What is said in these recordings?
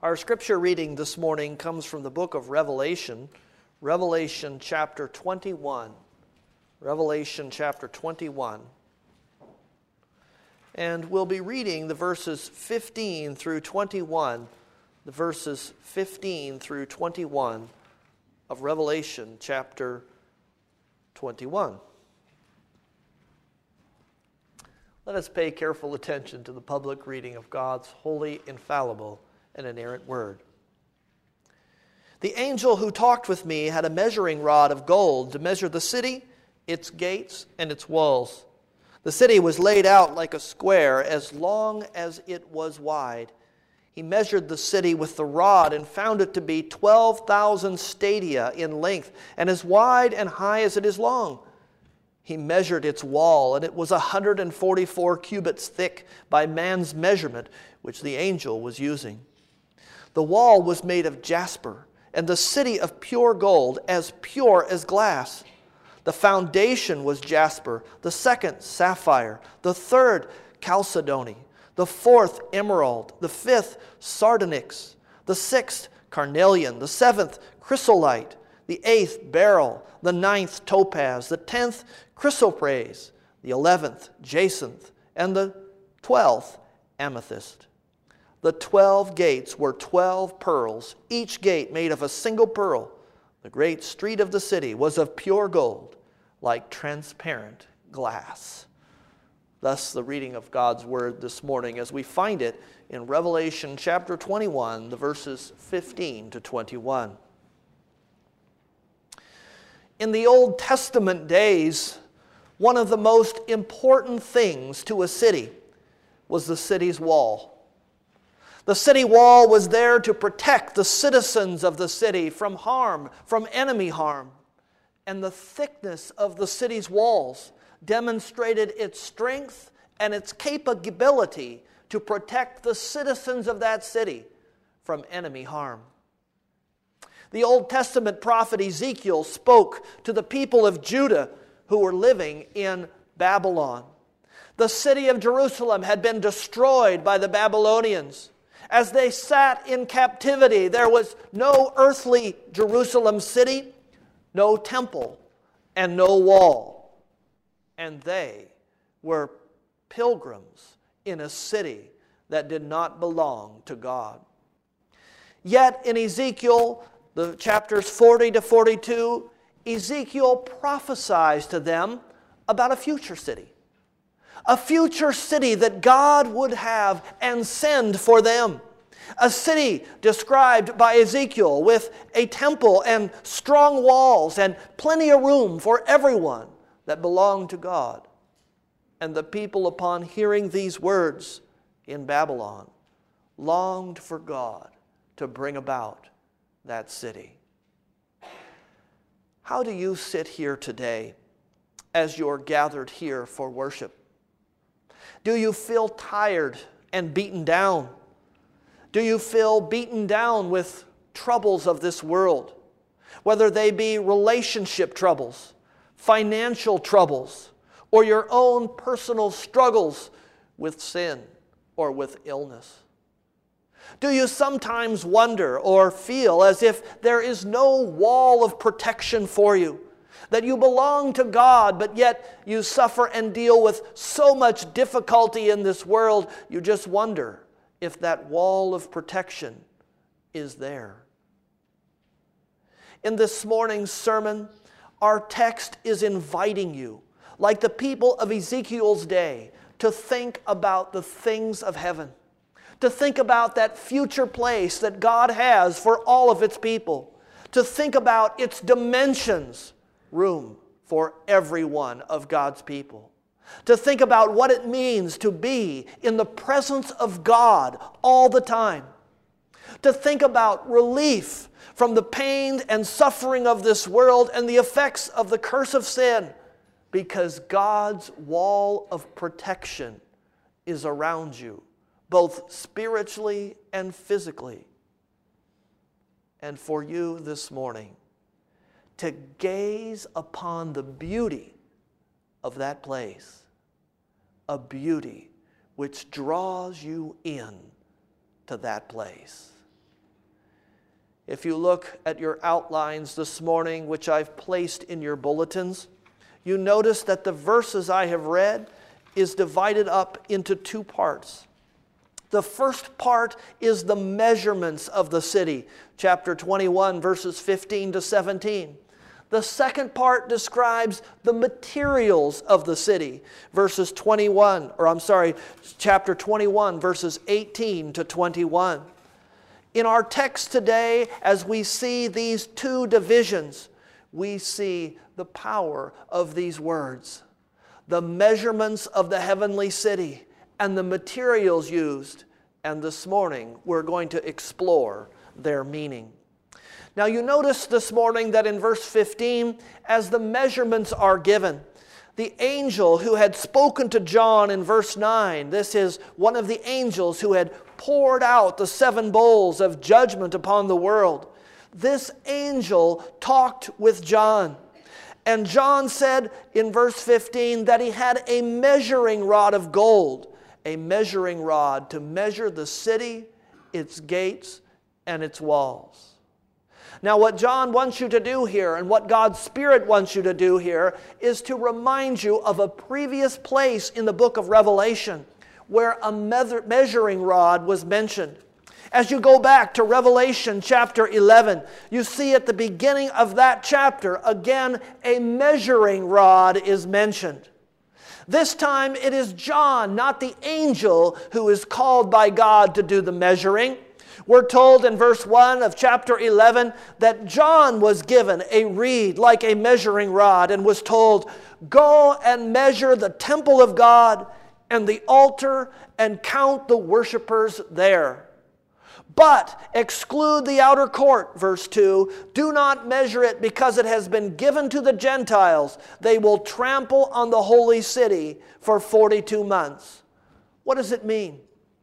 Our scripture reading this morning comes from the book of Revelation, Revelation chapter 21. Revelation chapter 21. And we'll be reading the verses 15 through 21, the verses 15 through 21 of Revelation chapter 21. Let us pay careful attention to the public reading of God's holy, infallible, and inerrant word. The angel who talked with me had a measuring rod of gold to measure the city, its gates, and its walls. The city was laid out like a square, as long as it was wide. He measured the city with the rod and found it to be 12,000 stadia in length, and as wide and high as it is long. He measured its wall, and it was 144 cubits thick by man's measurement, which the angel was using. The wall was made of jasper, and the city of pure gold, as pure as glass. The foundation was jasper, the second sapphire, the third chalcedony, the fourth emerald, the fifth sardonyx, the sixth carnelian, the seventh chrysolite, the eighth beryl, the ninth topaz, the 10th chrysoprase, the 11th jacinth, and the 12th amethyst. The 12 gates were 12 pearls, each gate made of a single pearl. The great street of the city was of pure gold, like transparent glass. Thus the reading of God's word this morning as we find it in Revelation chapter 21, the verses 15 to 21. In the Old Testament days, one of the most important things to a city was the city's wall. The city wall was there to protect the citizens of the city from harm, from enemy harm. And the thickness of the city's walls demonstrated its strength and its capability to protect the citizens of that city from enemy harm. The Old Testament prophet Ezekiel spoke to the people of Judah who were living in Babylon. The city of Jerusalem had been destroyed by the Babylonians. As they sat in captivity, there was no earthly Jerusalem city, no temple, and no wall. And they were pilgrims in a city that did not belong to God. Yet in Ezekiel, the chapters 40 to 42, Ezekiel prophesies to them about a future city. A future city that God would have and send for them. A city described by Ezekiel with a temple and strong walls and plenty of room for everyone that belonged to God. And the people, upon hearing these words in Babylon, longed for God to bring about that city. How do you sit here today as you're gathered here for worship? Do you feel tired and beaten down? Do you feel beaten down with troubles of this world? Whether they be relationship troubles, financial troubles, or your own personal struggles with sin or with illness. Do you sometimes wonder or feel as if there is no wall of protection for you? That you belong to God, but yet you suffer and deal with so much difficulty in this world, you just wonder if that wall of protection is there. In this morning's sermon, our text is inviting you, like the people of Ezekiel's day, to think about the things of heaven, to think about that future place that God has for all of its people, to think about its dimensions, room for every one of God's people. To think about what it means to be in the presence of God all the time. To think about relief from the pain and suffering of this world and the effects of the curse of sin, because God's wall of protection is around you, both spiritually and physically. And for you this morning, to gaze upon the beauty of that place, a beauty which draws you in to that place. If you look at your outlines this morning, which I've placed in your bulletins, you notice that the verses I have read is divided up into two parts. The first part is the measurements of the city, chapter 21, verses 15 to 17. The second part describes the materials of the city, chapter 21, verses 18 to 21. In our text today, as we see these two divisions, we see the power of these words. The measurements of the heavenly city and the materials used. And this morning, we're going to explore their meaning. Now you notice this morning that in verse 15, as the measurements are given, the angel who had spoken to John in verse 9, this is one of the angels who had poured out the 7 bowls of judgment upon the world. This angel talked with John. And John said in verse 15 that he had a measuring rod of gold, a measuring rod to measure the city, its gates, and its walls. Now what John wants you to do here, and what God's Spirit wants you to do here, is to remind you of a previous place in the book of Revelation where a measuring rod was mentioned. As you go back to Revelation chapter 11, you see at the beginning of that chapter, again, a measuring rod is mentioned. This time it is John, not the angel, who is called by God to do the measuring. We're told in verse 1 of chapter 11 that John was given a reed like a measuring rod and was told, "Go and measure the temple of God and the altar and count the worshipers there. But exclude the outer court," verse 2, "do not measure it because it has been given to the Gentiles. They will trample on the holy city for 42 months. What does it mean?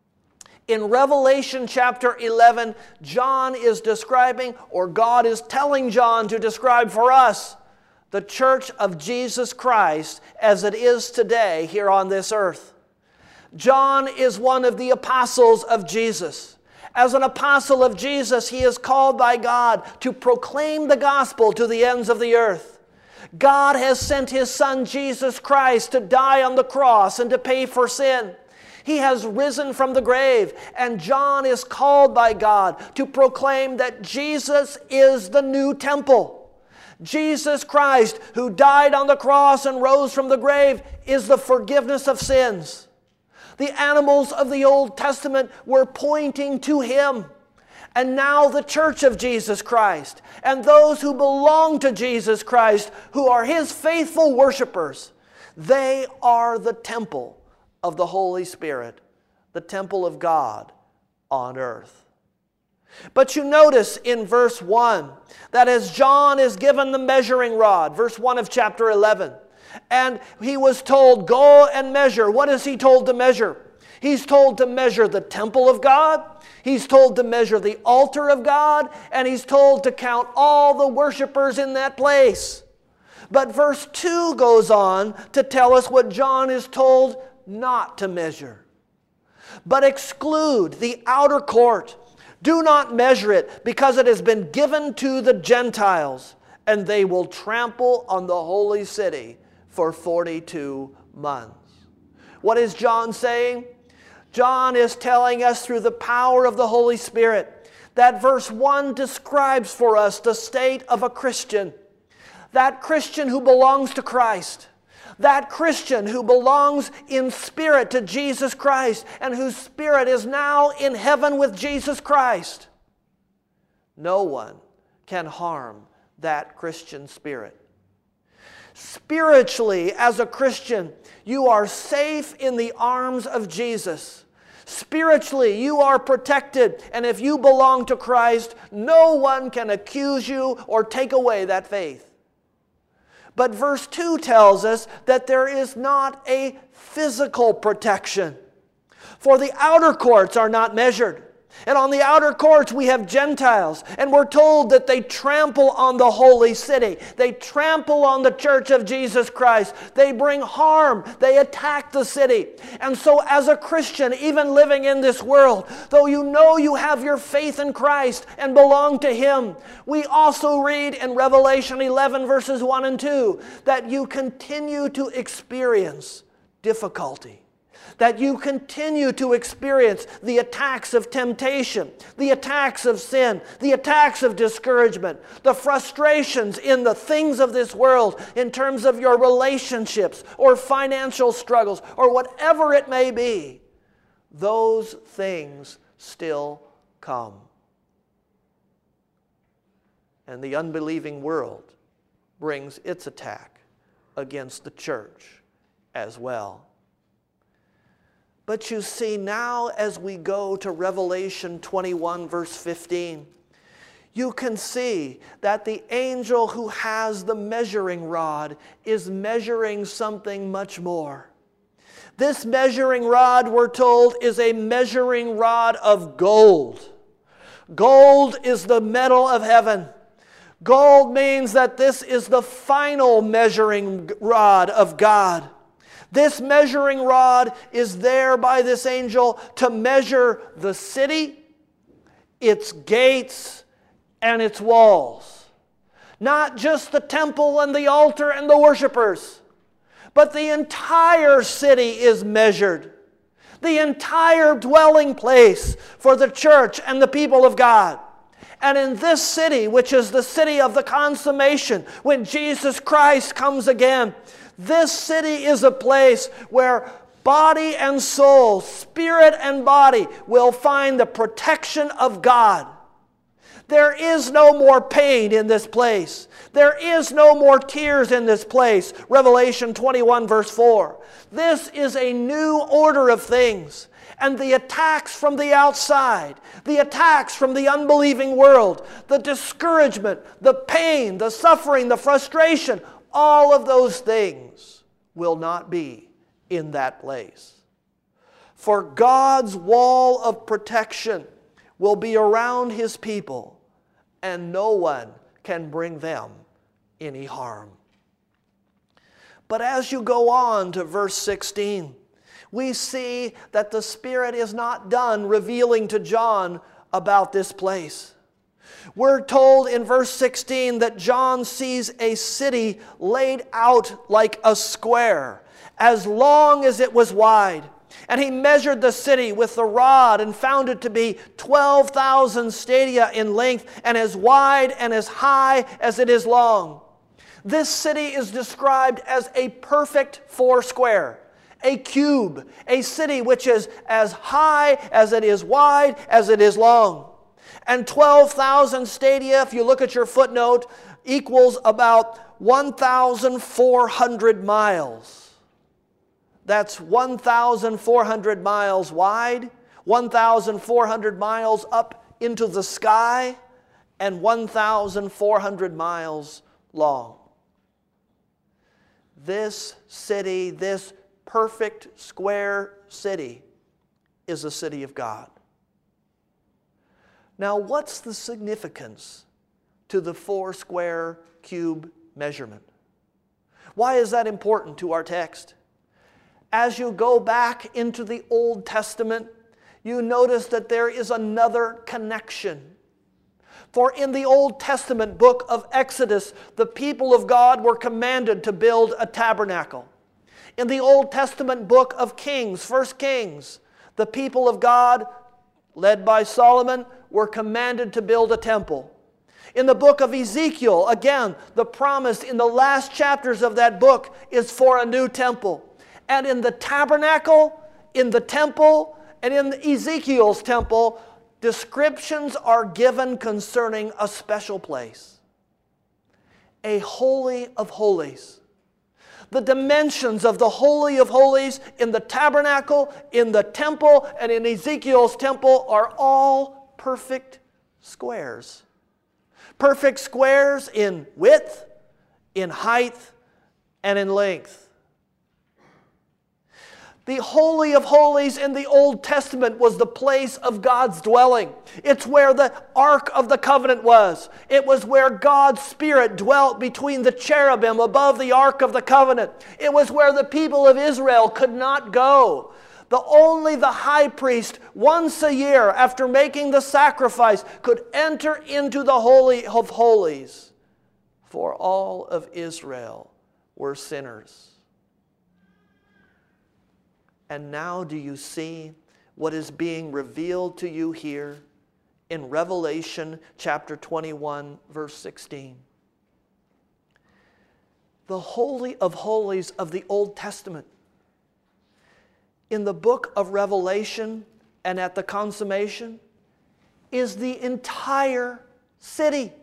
In Revelation chapter 11, John is describing, or God is telling John to describe for us, the church of Jesus Christ as it is today here on this earth. John is one of the apostles of Jesus. As an apostle of Jesus, he is called by God to proclaim the gospel to the ends of the earth. God has sent His Son Jesus Christ to die on the cross and to pay for sin. He has risen from the grave, and John is called by God to proclaim that Jesus is the new temple. Jesus Christ, who died on the cross and rose from the grave, is the forgiveness of sins. The animals of the Old Testament were pointing to Him. And now the church of Jesus Christ and those who belong to Jesus Christ, who are His faithful worshipers, they are the temple of the Holy Spirit, the temple of God on earth. But you notice in verse 1 that as John is given the measuring rod, verse 1 of chapter 11, and he was told, "Go and measure." What is he told to measure? He's told to measure the temple of God, he's told to measure the altar of God, and he's told to count all the worshipers in that place. But verse 2 goes on to tell us what John is told not to measure. "But exclude the outer court. Do not measure it, because it has been given to the Gentiles, and they will trample on the holy city for 42 months. What is John saying? John is telling us through the power of the Holy Spirit that verse 1 describes for us the state of a Christian. That Christian who belongs to Christ. That Christian who belongs in spirit to Jesus Christ and whose spirit is now in heaven with Jesus Christ. No one can harm that Christian spirit. Spiritually, as a Christian, you are safe in the arms of Jesus. Spiritually, you are protected, and if you belong to Christ, no one can accuse you or take away that faith. But verse 2 tells us that there is not a physical protection. For the outer courts are not measured. And on the outer courts we have Gentiles, and we're told that they trample on the holy city. They trample on the church of Jesus Christ. They bring harm. They attack the city. And so as a Christian, even living in this world, though you know you have your faith in Christ and belong to Him, we also read in Revelation 11 verses 1 and 2 that you continue to experience difficulty. That you continue to experience the attacks of temptation, the attacks of sin, the attacks of discouragement, the frustrations in the things of this world in terms of your relationships or financial struggles or whatever it may be. Those things still come. And the unbelieving world brings its attack against the church as well. But you see, now as we go to Revelation 21 verse 15, you can see that the angel who has the measuring rod is measuring something much more. This measuring rod, we're told, is a measuring rod of gold. Gold is the metal of heaven. Gold means that this is the final measuring rod of God. This measuring rod is there by this angel to measure the city, its gates, and its walls. Not just the temple and the altar and the worshipers, but the entire city is measured. The entire dwelling place for the church and the people of God. And in this city, which is the city of the consummation, when Jesus Christ comes again, this city is a place where body and soul, spirit and body will find the protection of God. There is no more pain in this place. There is no more tears in this place. Revelation 21 verse 4. This is a new order of things. And the attacks from the outside, the attacks from the unbelieving world, the discouragement, the pain, the suffering, the frustration, all of those things will not be in that place. For God's wall of protection will be around His people, and no one can bring them any harm. But as you go on to verse 16, we see that the Spirit is not done revealing to John about this place. We're told in verse 16 that John sees a city laid out like a square, as long as it was wide. And he measured the city with the rod and found it to be 12,000 stadia in length and as wide and as high as it is long. This city is described as a perfect foursquare, a cube, a city which is as high as it is wide as it is long. And 12,000 stadia, if you look at your footnote, equals about 1,400 miles. That's 1,400 miles wide, 1,400 miles up into the sky, and 1,400 miles long. This city, this perfect square city, is the city of God. Now, what's the significance to the foursquare cube measurement? Why is that important to our text? As you go back into the Old Testament, you notice that there is another connection. For in the Old Testament book of Exodus, the people of God were commanded to build a tabernacle. In the Old Testament book of Kings, 1 Kings, the people of God, led by Solomon, were commanded to build a temple. In the book of Ezekiel, again, the promise in the last chapters of that book is for a new temple. And in the tabernacle, in the temple, and in Ezekiel's temple, descriptions are given concerning a special place. A holy of holies. The dimensions of the Holy of Holies in the tabernacle, in the temple, and in Ezekiel's temple are all perfect squares. Perfect squares in width, in height, and in length. The Holy of Holies in the Old Testament was the place of God's dwelling. It's where the Ark of the Covenant was. It was where God's Spirit dwelt between the cherubim above the Ark of the Covenant. It was where the people of Israel could not go. Only the high priest, once a year after making the sacrifice, could enter into the Holy of Holies. For all of Israel were sinners. And now do you see what is being revealed to you here in Revelation chapter 21, verse 16? The Holy of Holies of the Old Testament. In the book of Revelation and at the consummation is the entire city.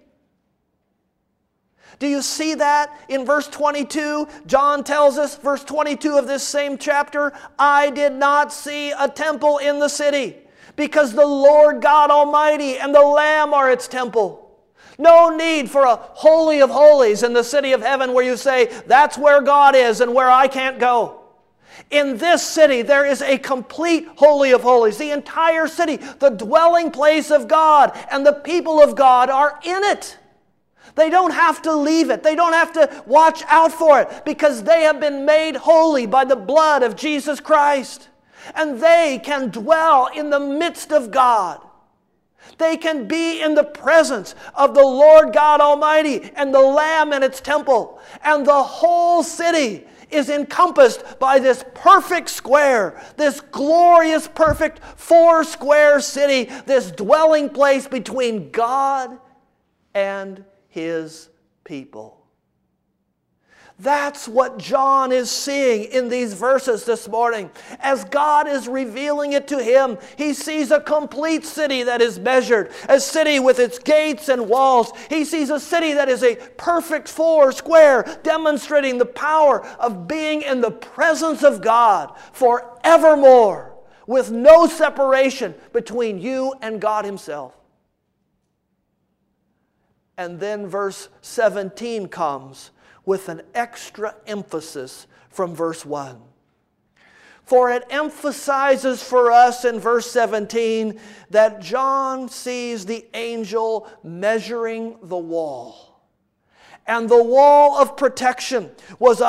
Do you see that in verse 22? John tells us, verse 22 of this same chapter, I did not see a temple in the city, because the Lord God Almighty and the Lamb are its temple. No need for a Holy of Holies in the city of heaven where you say, that's where God is and where I can't go. In this city, there is a complete Holy of Holies. The entire city, the dwelling place of God, and the people of God are in it. They don't have to leave it. They don't have to watch out for it, because they have been made holy by the blood of Jesus Christ. And they can dwell in the midst of God. They can be in the presence of the Lord God Almighty and the Lamb in its temple. And the whole city is encompassed by this perfect square, this glorious, perfect four-square city, this dwelling place between God and His people. That's what John is seeing in these verses this morning. As God is revealing it to him, he sees a complete city that is measured, a city with its gates and walls. He sees a city that is a perfect four square, demonstrating the power of being in the presence of God forevermore, with no separation between you and God Himself. And then verse 17 comes with an extra emphasis from verse 1. For it emphasizes for us in verse 17 that John sees the angel measuring the wall. And the wall of protection was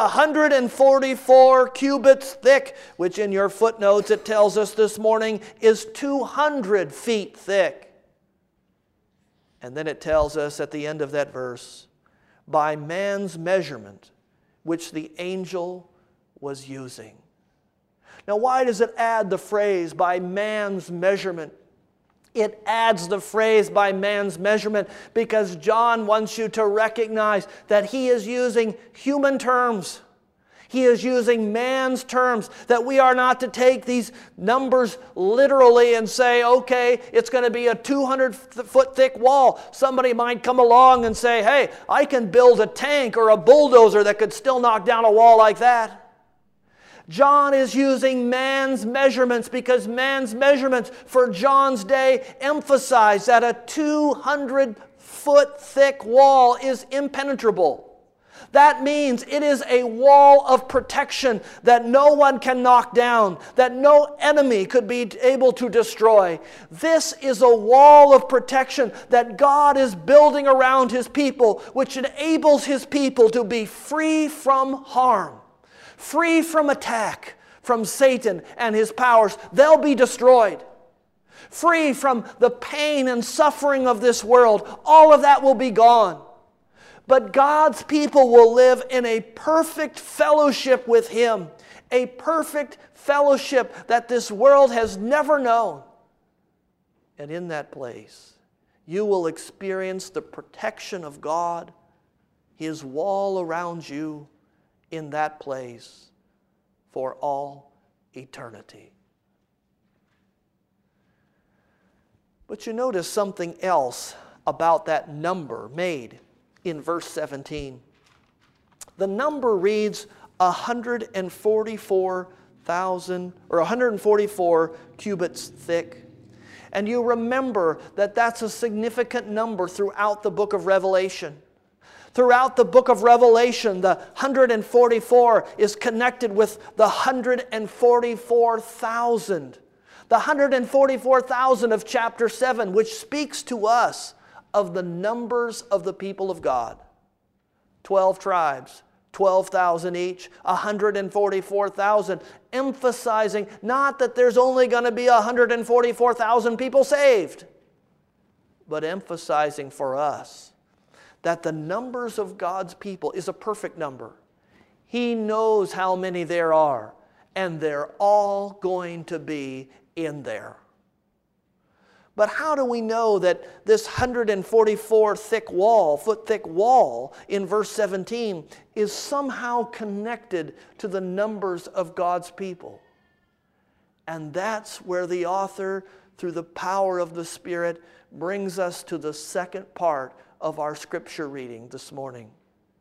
144 cubits thick, which in your footnotes it tells us this morning is 200 feet thick. And then it tells us at the end of that verse, by man's measurement, which the angel was using. Now, why does it add the phrase, by man's measurement? It adds the phrase, by man's measurement, because John wants you to recognize that he is using human terms. He is using man's terms, that we are not to take these numbers literally and say, okay, it's going to be a 200-foot thick wall. Somebody might come along and say, hey, I can build a tank or a bulldozer that could still knock down a wall like that. John is using man's measurements because man's measurements for John's day emphasize that a 200-foot thick wall is impenetrable. That means it is a wall of protection that no one can knock down, that no enemy could be able to destroy. This is a wall of protection that God is building around His people, which enables His people to be free from harm, free from attack from Satan and his powers. They'll be destroyed. Free from the pain and suffering of this world. All of that will be gone. But God's people will live in a perfect fellowship with Him, a perfect fellowship that this world has never known. And in that place, you will experience the protection of God, His wall around you in that place for all eternity. But you notice something else about that number made in verse 17. The number reads 144,000 or 144 cubits thick. And you remember that that's a significant number throughout the book of Revelation. Throughout the book of Revelation, the 144 is connected with the 144,000. The 144,000 of chapter 7, which speaks to us of the numbers of the people of God. 12 tribes, 12,000 each, 144,000, emphasizing not that there's only going to be 144,000 people saved, but emphasizing for us that the numbers of God's people is a perfect number. He knows how many there are, and they're all going to be in there. But how do we know that this 144 foot thick wall in verse 17 is somehow connected to the numbers of God's people? And that's where the author, through the power of the Spirit, brings us to the second part of our scripture reading this morning.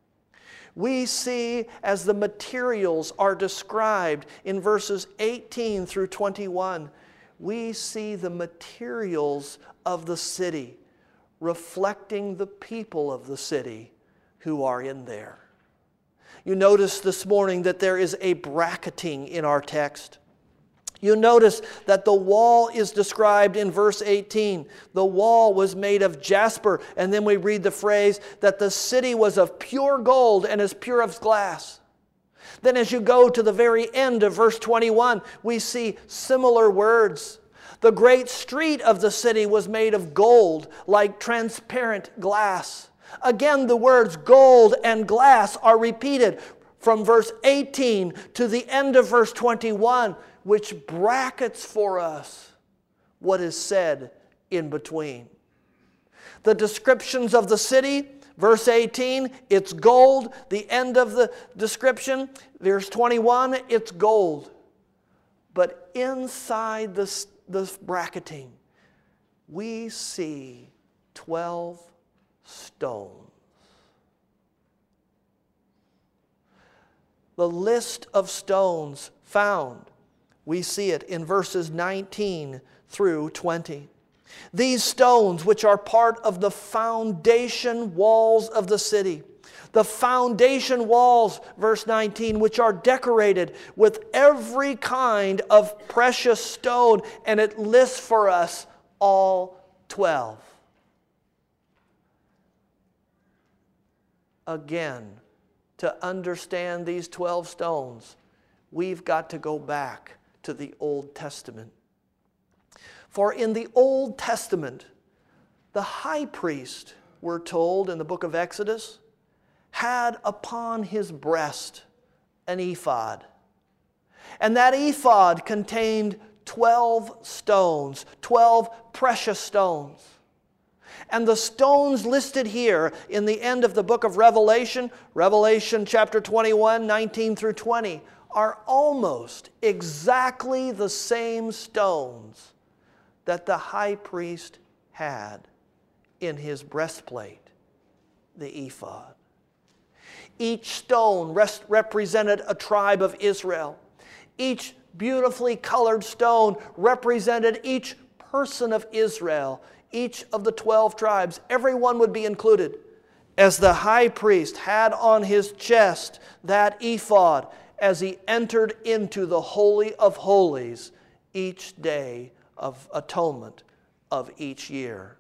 We see, as the materials are described in verses 18 through 21, we see the materials of the city reflecting the people of the city who are in there. You notice this morning that there is a bracketing in our text. You notice that the wall is described in verse 18. The wall was made of jasper, and then we read the phrase that the city was of pure gold and as pure as glass. Then as you go to the very end of verse 21, we see similar words. The great street of the city was made of gold, like transparent glass. Again, the words gold and glass are repeated from verse 18 to the end of verse 21, which brackets for us what is said in between. The descriptions of the city, verse 18, it's gold. The end of the description, verse 21, it's gold. But inside this bracketing, we see 12 stones. The list of stones found, we see it in verses 19 through 20. These stones, which are part of the foundation walls of the city. The foundation walls, verse 19, which are decorated with every kind of precious stone, and it lists for us all 12. Again, to understand these 12 stones, we've got to go back to the Old Testament. For in the Old Testament, the high priest, we're told in the book of Exodus, had upon his breast an ephod. And that ephod contained 12 stones, 12 precious stones. And the stones listed here in the end of the book of Revelation, Revelation chapter 21, 19 through 20, are almost exactly the same stones that the high priest had in his breastplate, the ephod. Each stone represented a tribe of Israel. Each beautifully colored stone represented each person of Israel, each of the 12 tribes. Everyone would be included, as the high priest had on his chest that ephod as he entered into the Holy of Holies each day of atonement of each year.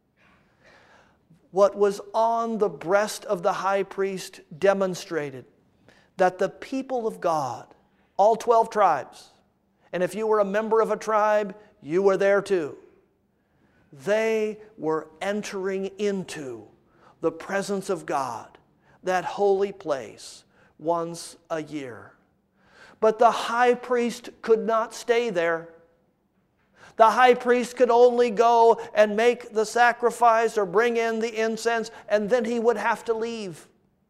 What was on the breast of the high priest demonstrated that the people of God, all 12 tribes, and if you were a member of a tribe, you were there too, they were entering into the presence of God, that holy place, once a year. But the high priest could not stay there. The high priest could only go and make the sacrifice or bring in the incense, and then he would have to leave.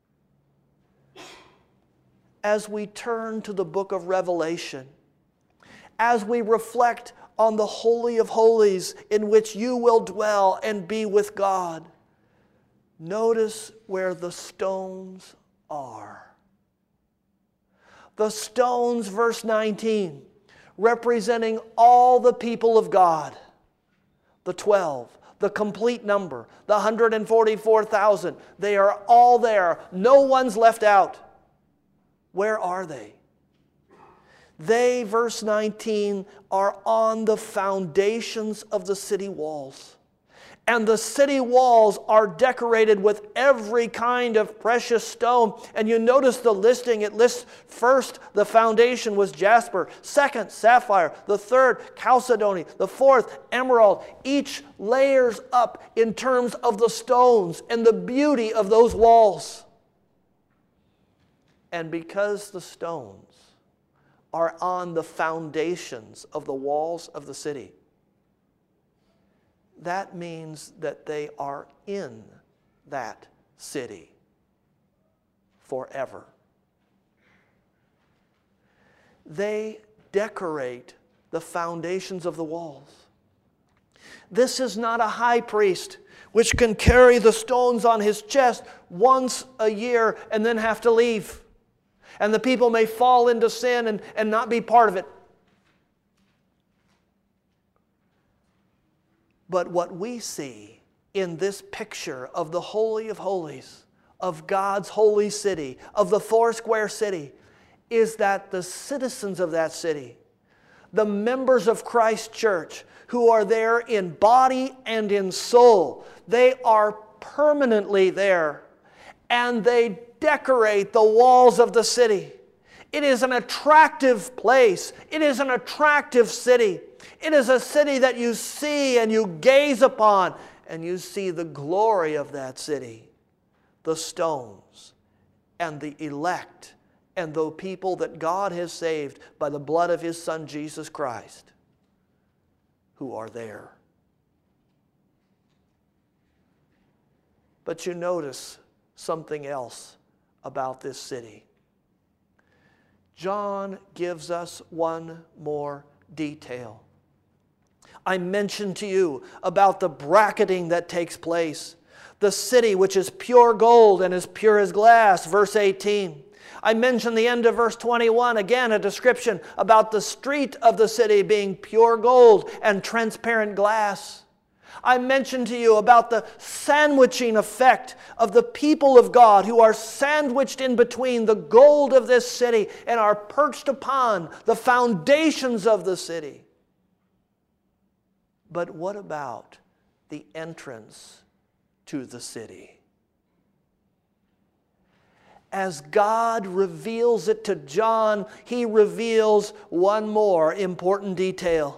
As we turn to the book of Revelation, as we reflect on the Holy of Holies in which you will dwell and be with God, notice where the stones are. The stones, verse 19, representing all the people of God. the 12, the complete number, the 144,000. They are all there. No one's left out. Where are they? They, verse 19, are on the foundations of the city walls. And the city walls are decorated with every kind of precious stone. And you notice the listing. It lists first, the foundation was jasper. Second, sapphire. The third, chalcedony. The fourth, emerald. Each layers up in terms of the stones and the beauty of those walls. And because the stones are on the foundations of the walls of the city, that means that they are in that city forever. They decorate the foundations of the walls. This is not a high priest which can carry the stones on his chest once a year and then have to leave. And the people may fall into sin and not be part of it. But what we see in this picture of the Holy of Holies, of God's holy city, of the Foursquare city, is that the citizens of that city, the members of Christ's church, who are there in body and in soul, they are permanently there, and they decorate the walls of the city. It is an attractive place. It is an attractive city. It is a city that you see and you gaze upon, and you see the glory of that city, the stones, and the elect, and the people that God has saved by the blood of His Son, Jesus Christ, who are there. But you notice something else about this city. John gives us one more detail. I mentioned to you about the bracketing that takes place. The city which is pure gold and as pure as glass, verse 18. I mentioned the end of verse 21, again a description about the street of the city being pure gold and transparent glass. I mentioned to you about the sandwiching effect of the people of God who are sandwiched in between the gold of this city and are perched upon the foundations of the city. But what about the entrance to the city? As God reveals it to John, He reveals one more important detail.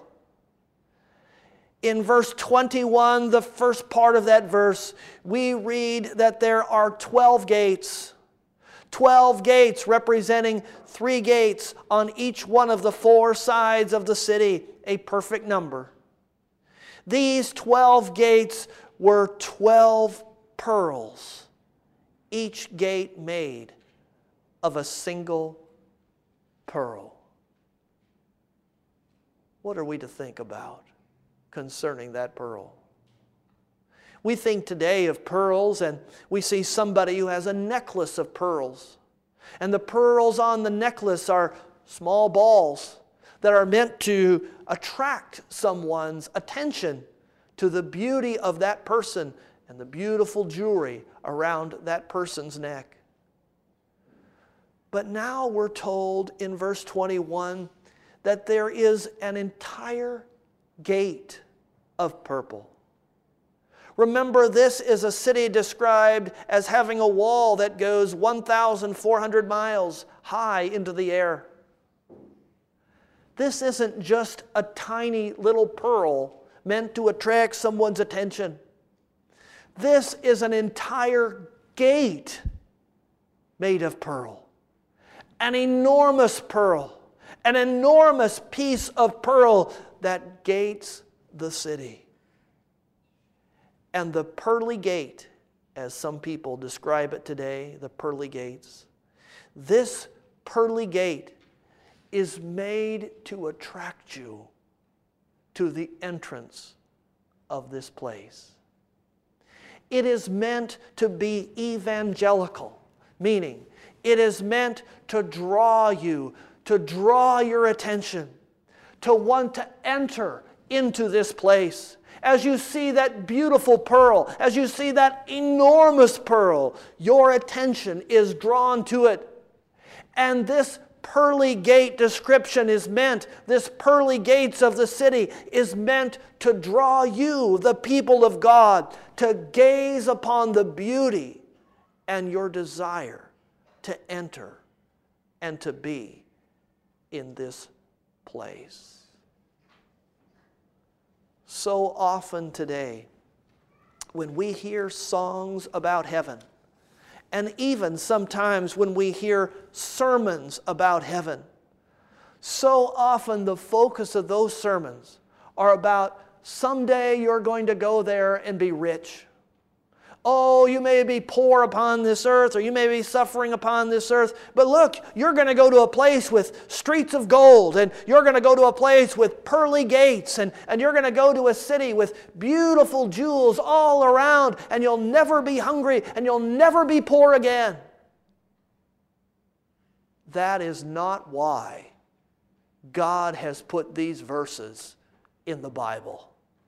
In verse 21, the first part of that verse, we read that there are 12 gates. 12 gates representing 3 gates on each one of the 4 sides of the city, a perfect number. These 12 gates were 12 pearls, each gate made of a single pearl. What are we to think about concerning that pearl? We think today of pearls and we see somebody who has a necklace of pearls. And the pearls on the necklace are small balls that are meant to attract someone's attention to the beauty of that person and the beautiful jewelry around that person's neck. But now we're told in verse 21 that there is an entire gate of purple. Remember, this is a city described as having a wall that goes 1,400 miles high into the air. This isn't just a tiny little pearl meant to attract someone's attention. This is an entire gate made of pearl. An enormous pearl. An enormous piece of pearl that gates the city. And the pearly gate, as some people describe it today, the pearly gates, this pearly gate is made to attract you to the entrance of this place. It is meant to be evangelical, meaning it is meant to draw you, to draw your attention, to want to enter into this place As you see that beautiful pearl, as you see that enormous pearl, your attention is drawn to it. And this pearly gate description is meant, this pearly gates of the city is meant to draw you, the people of God, to gaze upon the beauty and your desire to enter and to be in this place. So often today, when we hear songs about heaven, and even sometimes when we hear sermons about heaven, so often the focus of those sermons are about someday you're going to go there and be rich. Oh, you may be poor upon this earth, or you may be suffering upon this earth, but look, you're going to go to a place with streets of gold, and you're going to go to a place with pearly gates, and you're going to go to a city with beautiful jewels all around, and you'll never be hungry, and you'll never be poor again. That is not why God has put these verses in the Bible.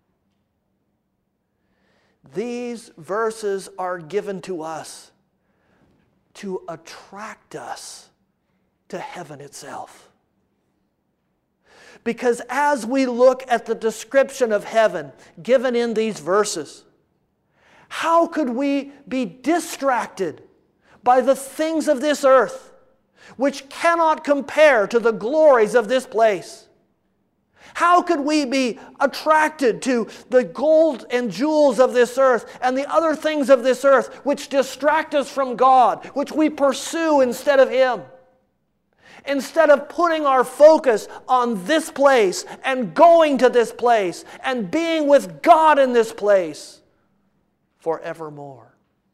These verses are given to us to attract us to heaven itself. Because as we look at the description of heaven given in these verses, how could we be distracted by the things of this earth, which cannot compare to the glories of this place? How could we be attracted to the gold and jewels of this earth and the other things of this earth which distract us from God, which we pursue instead of Him? Instead of putting our focus on this place and going to this place and being with God in this place forevermore.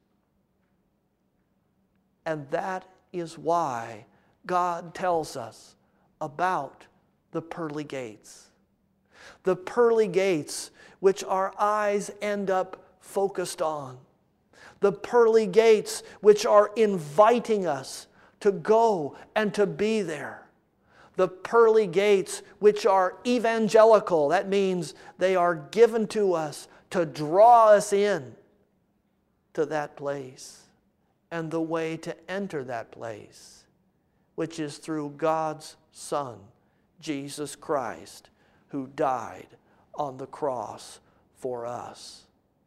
And that is why God tells us about the pearly gates. The pearly gates which our eyes end up focused on. The pearly gates which are inviting us to go and to be there. The pearly gates which are evangelical. That means they are given to us to draw us in to that place. And the way to enter that place, which is through God's Son, Jesus Christ, who died on the cross for us.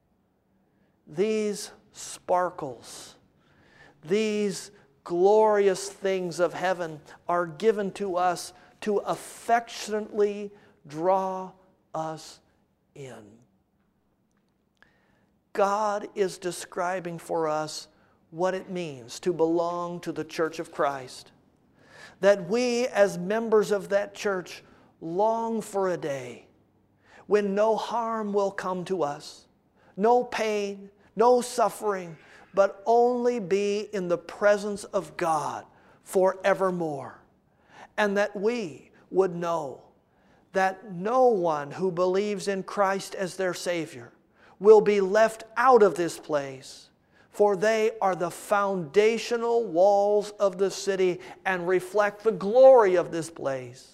These sparkles, these glorious things of heaven are given to us to affectionately draw us in. God is describing for us what it means to belong to the Church of Christ. That we as members of that church long for a day when no harm will come to us, no pain, no suffering, but only be in the presence of God forevermore. And that we would know that no one who believes in Christ as their Savior will be left out of this place, for they are the foundational walls of the city and reflect the glory of this place.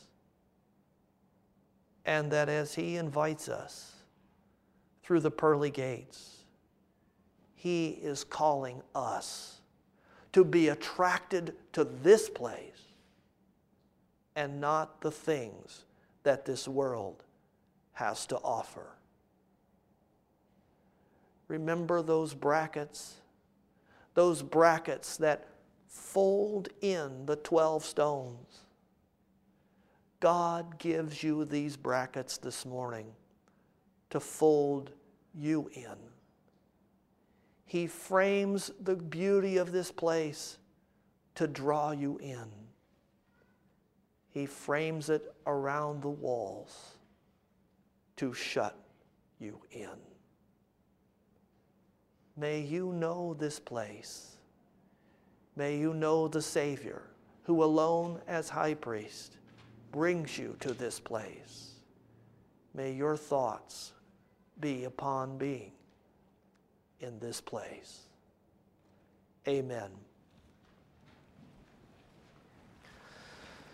And that as He invites us through the pearly gates, He is calling us to be attracted to this place and not the things that this world has to offer. Remember those brackets that fold in the 12 stones. God gives you these brackets this morning to fold you in. He frames the beauty of this place to draw you in. He frames it around the walls to shut you in. May you know this place. May you know the Savior, who alone as high priest brings you to this place. May your thoughts be upon being in this place. Amen.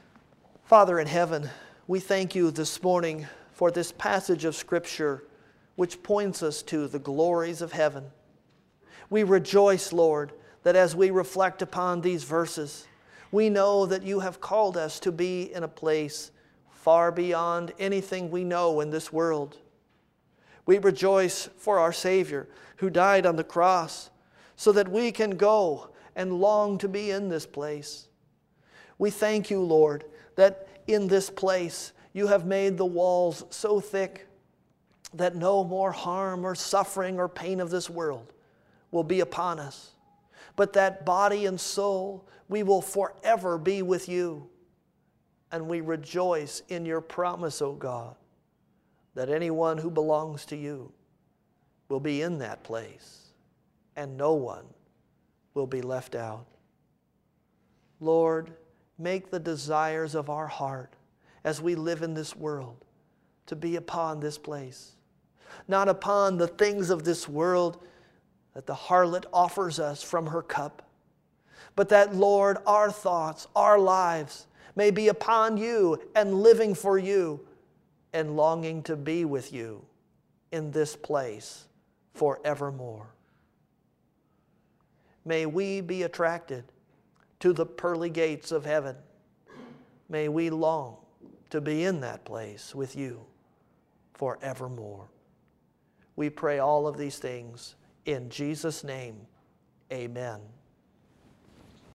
Father in heaven, we thank you this morning for this passage of Scripture which points us to the glories of heaven. We rejoice, Lord, that as we reflect upon these verses, we know that you have called us to be in a place far beyond anything we know in this world. We rejoice for our Savior who died on the cross so that we can go and long to be in this place. We thank you, Lord, that in this place you have made the walls so thick that no more harm or suffering or pain of this world will be upon us, but that body and soul we will forever be with you. And we rejoice in your promise, O God, that anyone who belongs to you will be in that place, and no one will be left out. Lord, make the desires of our heart as we live in this world to be upon this place, not upon the things of this world that the harlot offers us from her cup, but that, Lord, our thoughts, our lives may be upon you and living for you and longing to be with you in this place forevermore. May we be attracted to the pearly gates of heaven. May we long to be in that place with you forevermore. We pray all of these things in Jesus' name. Amen.